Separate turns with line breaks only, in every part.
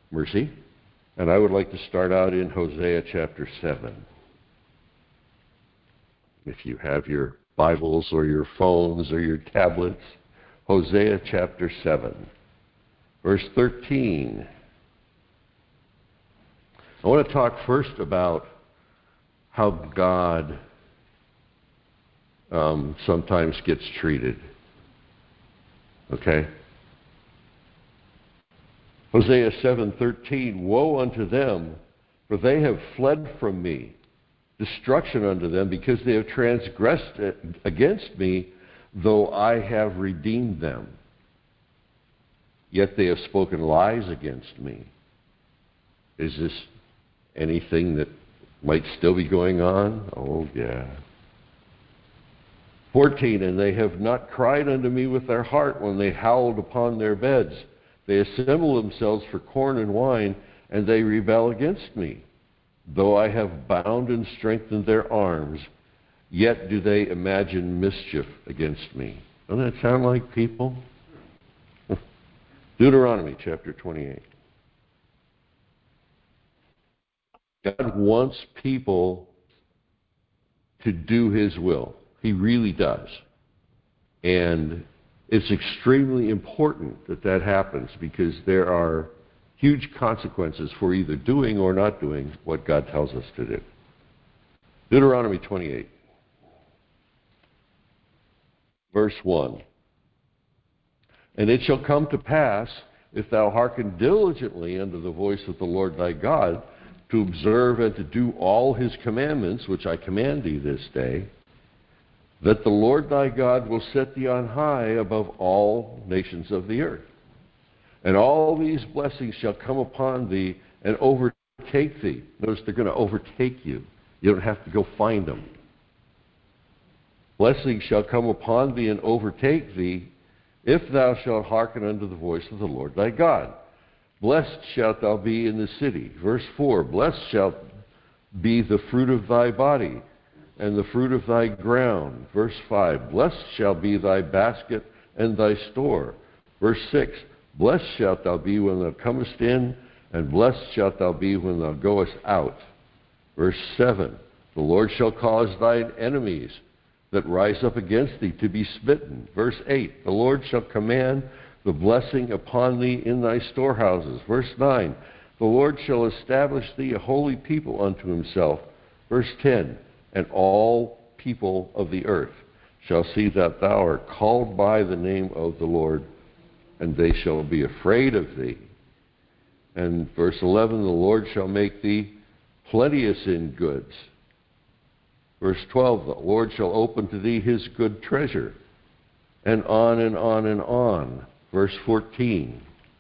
mercy. And I would like to start out in Hosea chapter 7. If you have your Bibles or your phones or your tablets, Hosea chapter 7, verse 13. I want to talk first about how God sometimes gets treated. Okay? Hosea 7:13, woe unto them, for they have fled from me. Destruction unto them, because they have transgressed against me, though I have redeemed them. Yet they have spoken lies against me. Is this anything that might still be going on? Oh, yeah. 14, and they have not cried unto me with their heart when they howled upon their beds. They assemble themselves for corn and wine, and they rebel against me. Though I have bound and strengthened their arms, yet do they imagine mischief against me. Doesn't that sound like people? Deuteronomy chapter 28. God wants people to do His will. He really does. And it's extremely important that that happens, because there are huge consequences for either doing or not doing what God tells us to do. Deuteronomy 28, verse 1. And it shall come to pass, if thou hearken diligently unto the voice of the Lord thy God, to observe and to do all His commandments, which I command thee this day, that the Lord thy God will set thee on high above all nations of the earth. And all these blessings shall come upon thee and overtake thee. Notice they're going to overtake you. You don't have to go find them. Blessings shall come upon thee and overtake thee, if thou shalt hearken unto the voice of the Lord thy God. Blessed shalt thou be in the city. Verse 4, blessed shalt be the fruit of thy body, and the fruit of thy ground. Verse 5, blessed shall be thy basket and thy store. Verse 6, blessed shalt thou be when thou comest in, and blessed shalt thou be when thou goest out. Verse 7, the Lord shall cause thine enemies that rise up against thee to be smitten. Verse 8, the Lord shall command the blessing upon thee in thy storehouses. Verse 9, the Lord shall establish thee a holy people unto Himself. Verse 10, and all people of the earth shall see that thou art called by the name of the Lord, and they shall be afraid of thee. And verse 11, the Lord shall make thee plenteous in goods. Verse 12, the Lord shall open to thee His good treasure. And on and on and on. Verse 14,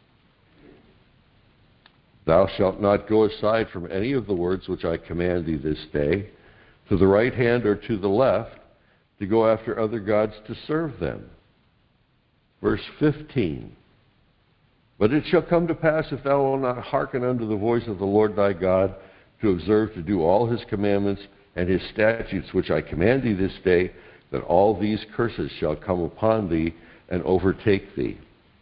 thou shalt not go aside from any of the words which I command thee this day, to the right hand or to the left, to go after other gods to serve them. Verse 15, but it shall come to pass, if thou wilt not hearken unto the voice of the Lord thy God, to observe to do all His commandments and His statutes which I command thee this day, that all these curses shall come upon thee and overtake thee.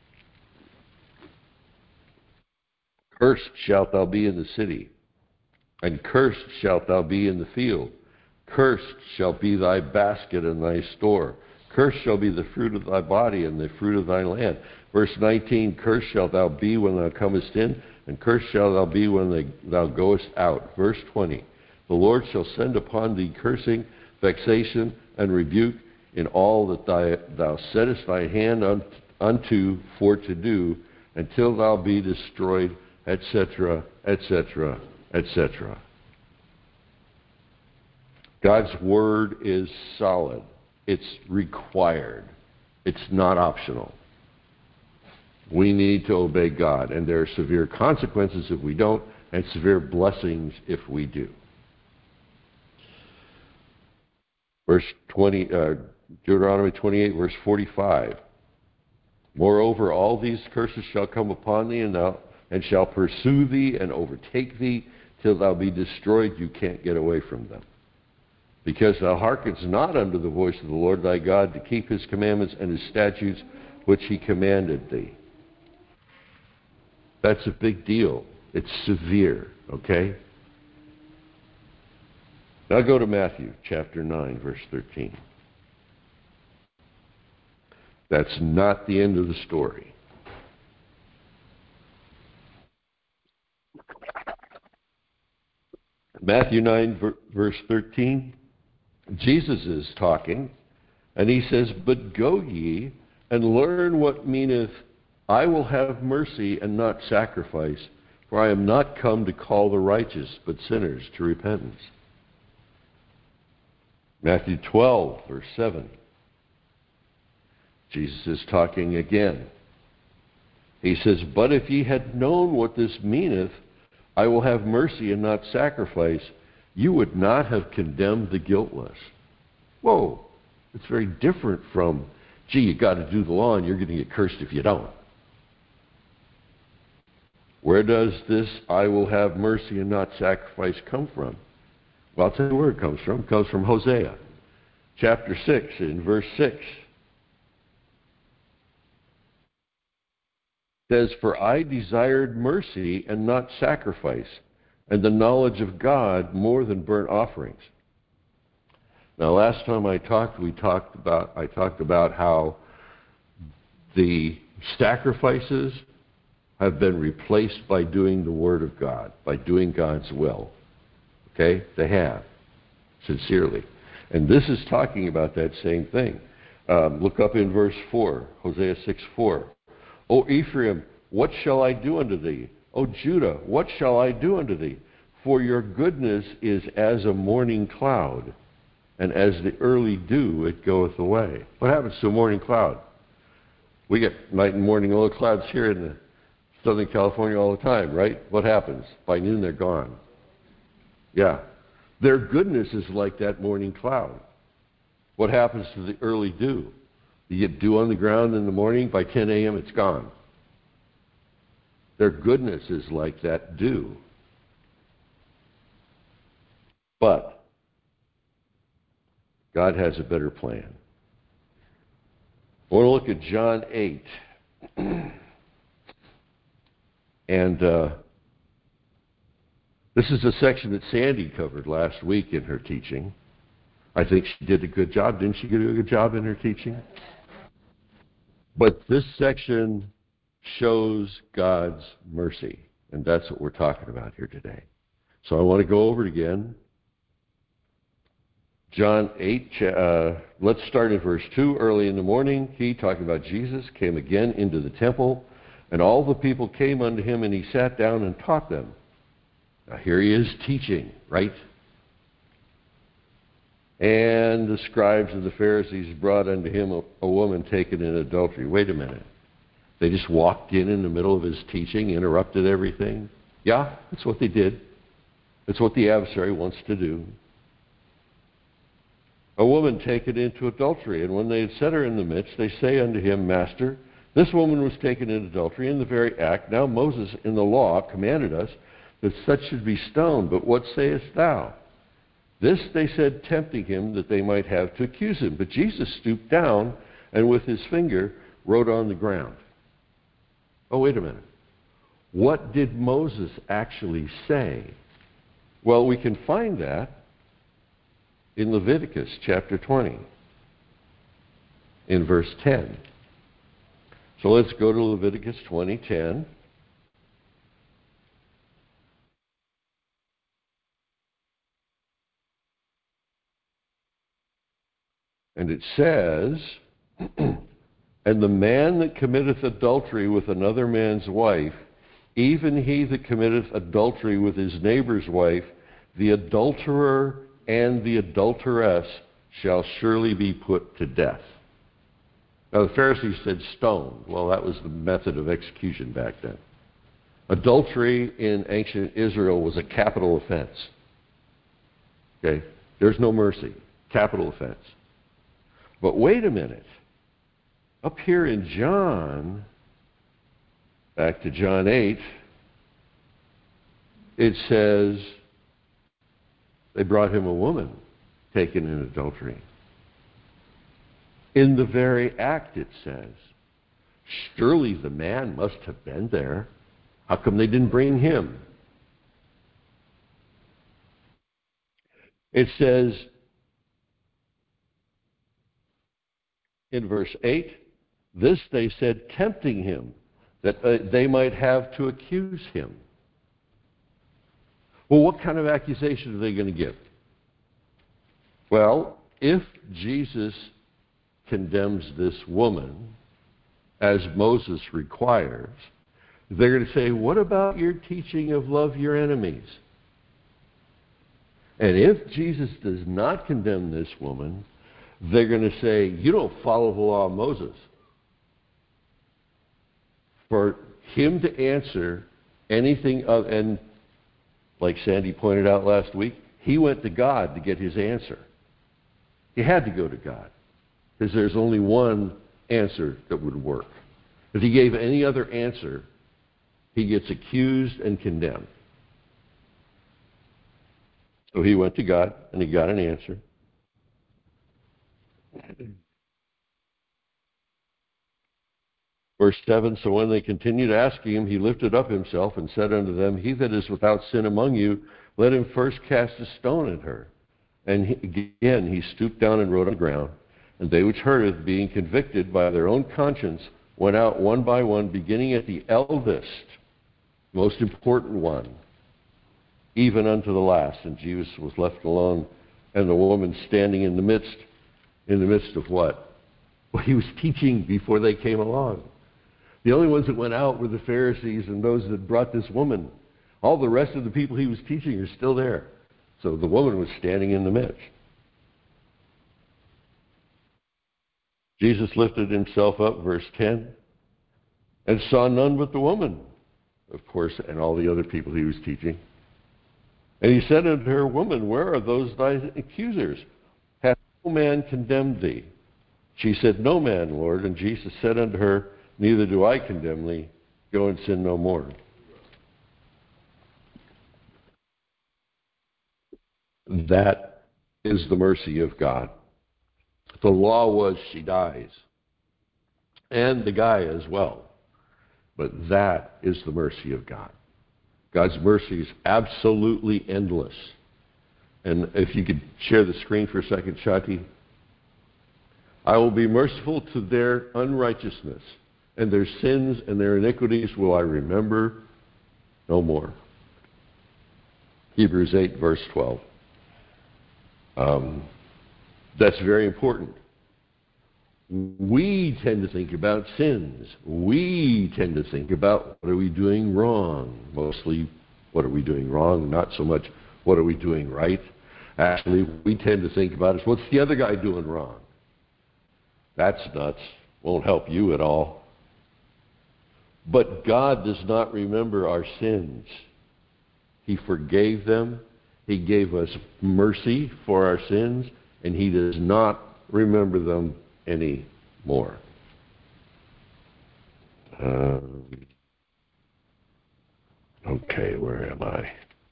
Cursed shalt thou be in the city, and cursed shalt thou be in the field. Cursed shall be thy basket and thy store. Cursed shall be the fruit of thy body and the fruit of thy land. Verse 19, cursed shalt thou be when thou comest in, and cursed shalt thou be when thou goest out. Verse 20, the Lord shall send upon thee cursing, vexation, and rebuke in all that thou settest thy hand unto for to do, until thou be destroyed, etc., etc., etc. God's word is solid. It's required. It's not optional. We need to obey God, and there are severe consequences if we don't, and severe blessings if we do. Verse 20, Deuteronomy 28, verse 45. Moreover, all these curses shall come upon thee, and shall pursue thee and overtake thee till thou be destroyed. You can't get away from them. Because thou hearkenest not unto the voice of the Lord thy God, to keep His commandments and His statutes which He commanded thee. That's a big deal. It's severe, okay? Now go to Matthew chapter 9, verse 13. That's not the end of the story. Matthew 9, verse 13, Jesus is talking, and he says, "But go ye, and learn what meaneth, I will have mercy and not sacrifice, for I am not come to call the righteous, but sinners to repentance." Matthew 12, verse 7, Jesus is talking again. He says, "But if ye had known what this meaneth, I will have mercy and not sacrifice, you would not have condemned the guiltless." Whoa, it's very different from, gee, you got to do the law and you're going to get cursed if you don't. Where does this "I will have mercy and not sacrifice" come from? Well, I'll tell you where it comes from. It comes from Hosea, chapter 6, in verse 6. It says, "For I desired mercy and not sacrifice, and the knowledge of God more than burnt offerings." Now, last time I talked about how the sacrifices have been replaced by doing the Word of God, by doing God's will. Okay? They have, sincerely. And this is talking about that same thing. Look up in verse 4, Hosea 6:4. "O Ephraim, what shall I do unto thee? O Judah, what shall I do unto thee? For your goodness is as a morning cloud, and as the early dew it goeth away." What happens to a morning cloud? We get night and morning low clouds here in Southern California all the time, right? What happens? By noon they're gone. Yeah. Their goodness is like that morning cloud. What happens to the early dew? You get dew on the ground in the morning, by 10 a.m. it's gone. Their goodness is like that dew. But God has a better plan. I want to look at John 8. And this is a section that Sandy covered last week in her teaching. I think she did a good job. Didn't she do a good job in her teaching? But this section shows God's mercy, and that's what we're talking about here today. So I want to go over it again. John 8, let's start at verse 2. "Early in the morning, he," talking about Jesus, "came again into the temple, and all the people came unto him, and he sat down and taught them." Now here he is teaching, right? "And the scribes and the Pharisees brought unto him a woman taken in adultery." Wait a minute. They just walked in the middle of his teaching, interrupted everything? Yeah, that's what they did. That's what the adversary wants to do. "A woman taken into adultery, and when they had set her in the midst, they say unto him, Master, this woman was taken in adultery in the very act. Now Moses in the law commanded us that such should be stoned. But what sayest thou? This they said, tempting him, that they might have to accuse him. But Jesus stooped down, and with his finger wrote on the ground." Oh, wait a minute. What did Moses actually say? Well, we can find that in Leviticus chapter 20, in verse 10. So let's go to Leviticus 20:10. And it says, "And the man that committeth adultery with another man's wife, even he that committeth adultery with his neighbor's wife, the adulterer and the adulteress shall surely be put to death." Now the Pharisees said stone. Well, that was the method of execution back then. Adultery in ancient Israel was a capital offense. Okay? There's no mercy. Capital offense. But wait a minute. Up here in John, back to John 8, it says they brought him a woman taken in adultery. In the very act, it says. Surely the man must have been there. How come they didn't bring him? It says in verse 8, this they said, tempting him, that they might have to accuse him. Well, what kind of accusation are they going to give? Well, if Jesus condemns this woman, as Moses requires, they're going to say, what about your teaching of love your enemies? And if Jesus does not condemn this woman, they're going to say, you don't follow the law of Moses. For him to answer anything of, and like Sandy pointed out last week, he went to God to get his answer. He had to go to God, because there's only one answer that would work. If he gave any other answer, he gets accused and condemned. So he went to God, and he got an answer. Verse 7, so when they continued asking him, he lifted up himself and said unto them, he that is without sin among you, let him first cast a stone at her. And again he stooped down and wrote on the ground. And they which heard it, being convicted by their own conscience, went out one by one, beginning at the eldest, most important one, even unto the last. And Jesus was left alone, and the woman standing in the midst of what? Well, he was teaching before they came along. The only ones that went out were the Pharisees and those that brought this woman. All the rest of the people he was teaching are still there. So the woman was standing in the midst. Jesus lifted himself up, verse 10, and saw none but the woman, of course, and all the other people he was teaching. And he said unto her, woman, where are those thy accusers? Hath no man condemned thee? She said, no man, Lord. And Jesus said unto her, neither do I condemn thee. Go and sin no more. That is the mercy of God. The law was she dies, and the guy as well. But that is the mercy of God. God's mercy is absolutely endless. And if you could share the screen for a second, Shati. I will be merciful to their unrighteousness, and their sins and their iniquities will I remember no more. Hebrews 8, verse 12. That's very important. We tend to think about sins. We tend to think about what are we doing wrong. Mostly, what are we doing wrong? Not so much what are we doing right. Actually, we tend to think about is what's the other guy doing wrong? That's nuts. Won't help you at all. But God does not remember our sins. He forgave them. He gave us mercy for our sins, and he does not remember them anymore. Okay, where am I?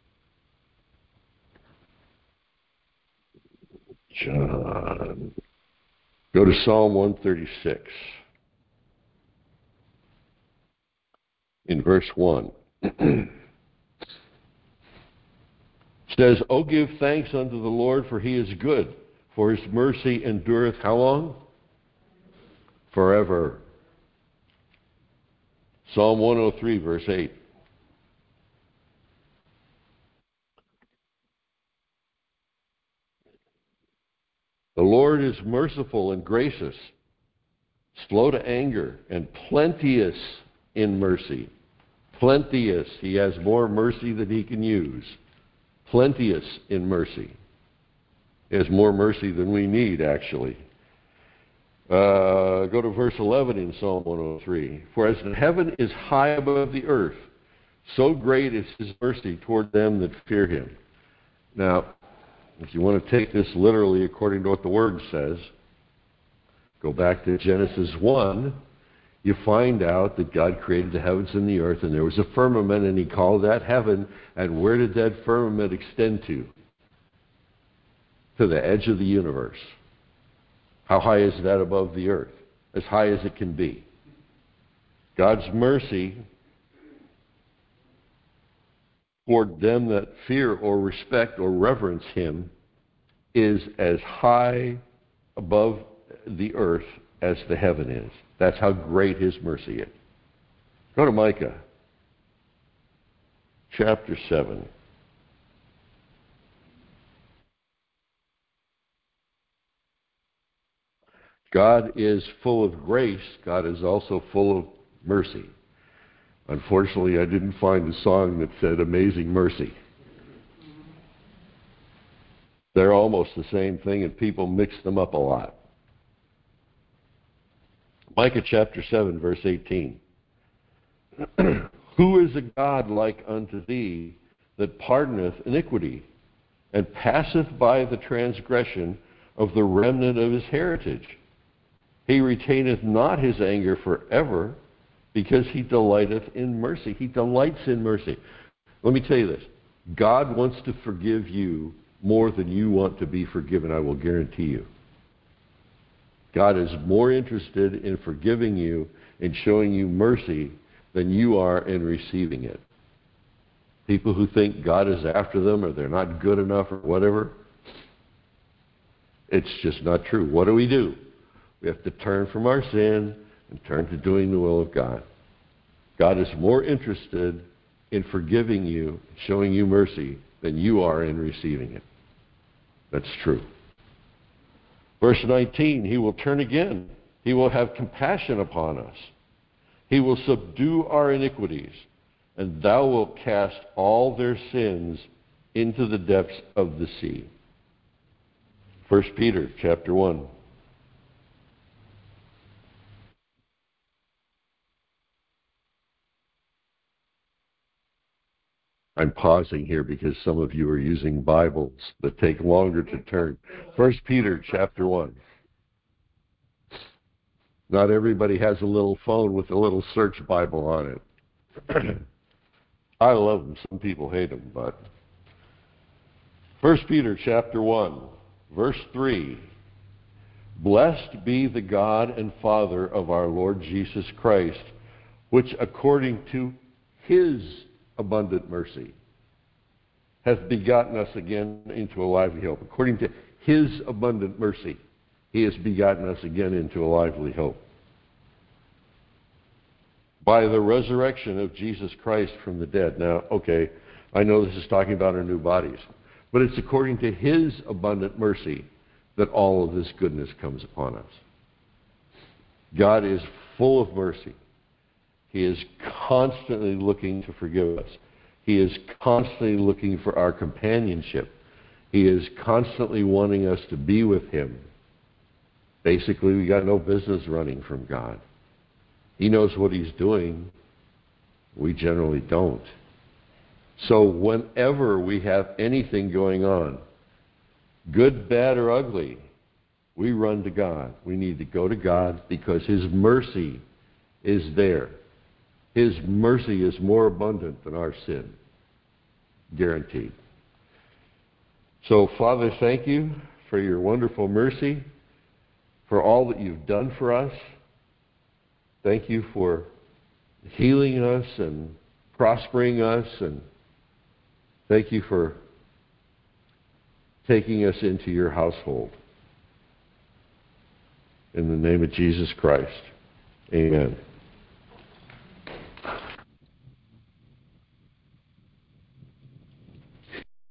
John. Go to Psalm 136. In verse 1. Says, O give thanks unto the Lord, for he is good, for his mercy endureth how long? Forever. Psalm 103, verse 8. The Lord is merciful and gracious, slow to anger, and plenteous in mercy. Plenteous. He has more mercy than he can use. Plenteous in mercy. He has more mercy than we need, actually. Go to verse 11 in Psalm 103. For as the heaven is high above the earth, so great is his mercy toward them that fear him. Now, if you want to take this literally according to what the Word says, go back to Genesis 1, you find out that God created the heavens and the earth, and there was a firmament, and he called that heaven. And where did that firmament extend to? To the edge of the universe. How high is that above the earth? As high as it can be. God's mercy toward them that fear or respect or reverence him is as high above the earth as the heaven is. That's how great his mercy is. Go to Micah chapter 7. God is full of grace. God is also full of mercy. Unfortunately, I didn't find a song that said Amazing Mercy. They're almost the same thing, and people mix them up a lot. Micah chapter 7, verse 18. Who is a God like unto thee, that pardoneth iniquity, and passeth by the transgression of the remnant of his heritage? He retaineth not his anger forever, because he delighteth in mercy. He delights in mercy. Let me tell you this. God wants to forgive you more than you want to be forgiven, I will guarantee you. God is more interested in forgiving you and showing you mercy than you are in receiving it. People who think God is after them or they're not good enough or whatever, it's just not true. What do? We have to turn from our sin and turn to doing the will of God. God is more interested in forgiving you, showing you mercy, than you are in receiving it. That's true. Verse 19, he will turn again. He will have compassion upon us. He will subdue our iniquities, and thou wilt cast all their sins into the depths of the sea. 1 Peter chapter 1. I'm pausing here because some of you are using Bibles that take longer to turn. 1 Peter chapter 1. Not everybody has a little phone with a little search Bible on it. I love them. Some people hate them, but 1 Peter chapter 1, verse 3. Blessed be the God and Father of our Lord Jesus Christ, which according to his abundant mercy hath begotten us again into a lively hope. According to his abundant mercy, he has begotten us again into a lively hope. By the resurrection of Jesus Christ from the dead. Now, okay, I know this is talking about our new bodies, but it's according to his abundant mercy that all of this goodness comes upon us. God is full of mercy. He is constantly looking to forgive us. He is constantly looking for our companionship. He is constantly wanting us to be with him. Basically, we got no business running from God. He knows what he's doing. We generally don't. So whenever we have anything going on, good, bad, or ugly, we run to God. We need to go to God because his mercy is there. His mercy is more abundant than our sin. Guaranteed. So, Father, thank you for your wonderful mercy, for all that you've done for us. Thank you for healing us and prospering us, and thank you for taking us into your household. In the name of Jesus Christ, amen.